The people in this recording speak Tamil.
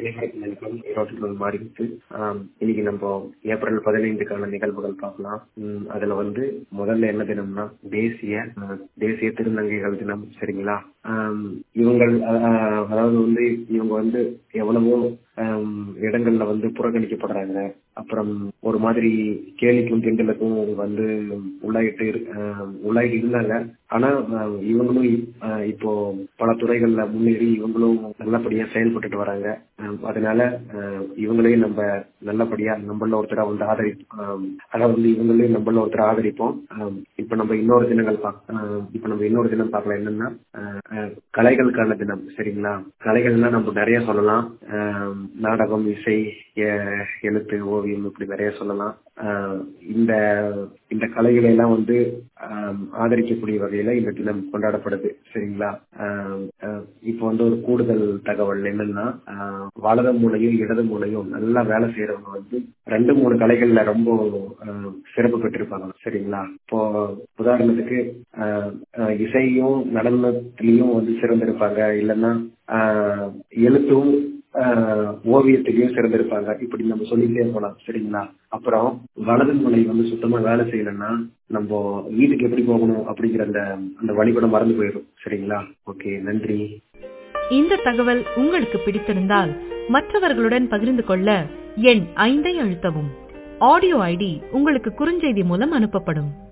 ஈரோட்டில் மாறி இருக்கு. இன்னைக்கு நம்ம ஏப்ரல் 15க்கான நிகழ்வுகள் பார்க்கலாம். அதுல முதல்ல என்ன தினம்னா தேசிய திருநங்கைகள் தினம். சரிங்களா? இவங்கள் அதாவது இவங்க எவ்வளவோ இடங்கள்ல புறக்கணிக்கப்படுறாங்க. அப்புறம் ஒரு மாதிரி கேலிக்கும் கிண்டலுக்கும் உள்ளாயிட்டு இருந்தாங்க. ஆனா இவங்களும் இப்போ பல துறைகள்ல முன்னேறி இவங்களும் நல்லபடியா செயல்பட்டுட்டு வராங்க. அதனால இவங்களையும் நம்ம நல்லபடியா நம்மள ஒருத்தர் இவங்களையும் நம்மள ஒருத்தர் ஆதரிப்போம். இப்ப நம்ம இன்னொரு தினம் பார்க்கலாம். என்னன்னா கலைகளுக்கான தினம். சரிங்களா? கலைகள்னா நம்ம நிறைய சொல்லலாம். நாடகம், இசை, எழுத்து, ஓவியம், இப்படி நிறைய சொல்லலாம். இந்த கலைகளை எல்லாம் ஆதரிக்கக்கூடிய வகையில இந்த தினம் கொண்டாடப்படுது. சரிங்களா? இப்போ ஒரு கூடுதல் தகவல் என்னன்னா, வலது மூலையும் இடது மூலையும் நல்லா வேலை செய்யறவங்க 2-3 கலைகள்ல ரொம்ப சிறப்பு பெற்றிருப்பாங்க. சரிங்களா? இப்போ உதாரணத்துக்கு இசையும் நடனத்திலையும் சிறந்திருப்பாங்க. இல்லைன்னா எழுத்தும் ஓவியத்திலையும் சிறந்திருப்பாங்க. இப்படி நம்ம சொல்லிட்டே போலாம். சரிங்களா? அப்புறம் வலது மூளை சுத்தமா வேலை செய்யலன்னா நம்ம வீட்டுக்கு எப்படி போகணும் அப்படிங்கிற அந்த வழிபட மறந்து போயிடும். சரிங்களா? ஓகே, நன்றி. இந்த தகவல் உங்களுக்கு பிடித்திருந்தால் மற்றவர்களுடன் பகிர்ந்து கொள்ள எண் 5 அழுத்தவும். ஆடியோ ஐடி உங்களுக்கு குறுஞ்செய்தி மூலம் அனுப்பப்படும்.